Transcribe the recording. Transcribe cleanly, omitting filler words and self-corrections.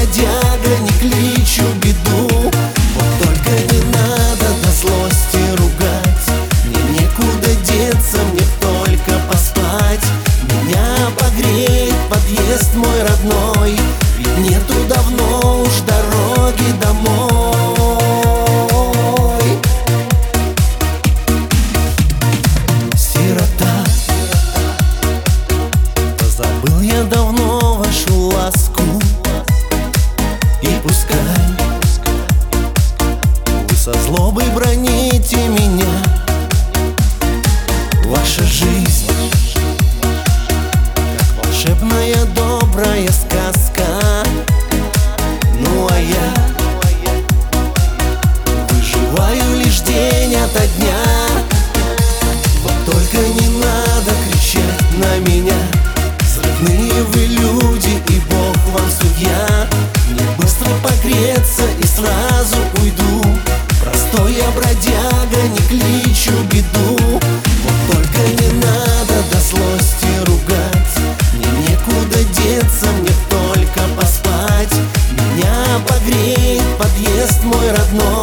бродяга, не кличу беду. Вот только не надо до злости ругать. Мне некуда деться, мне только поспать. Меня погреет подъезд мой родной, ведь нету давно уж дороги домой. Сирота, позабыл я давно вашу ласку. И пускай вы со злобой броните меня, ваша жизнь как волшебная добрая сказка. Ну а я выживаю лишь день ото дня. Вот только не надо кричать на меня. Взрывные вы люди, и Бог вам судья. Мне быстро погреться и сразу уйду. Простой я бродяга, не кличу беду. Вот только не надо до злости ругать. Мне некуда деться, мне только поспать. Меня погреет подъезд мой родной.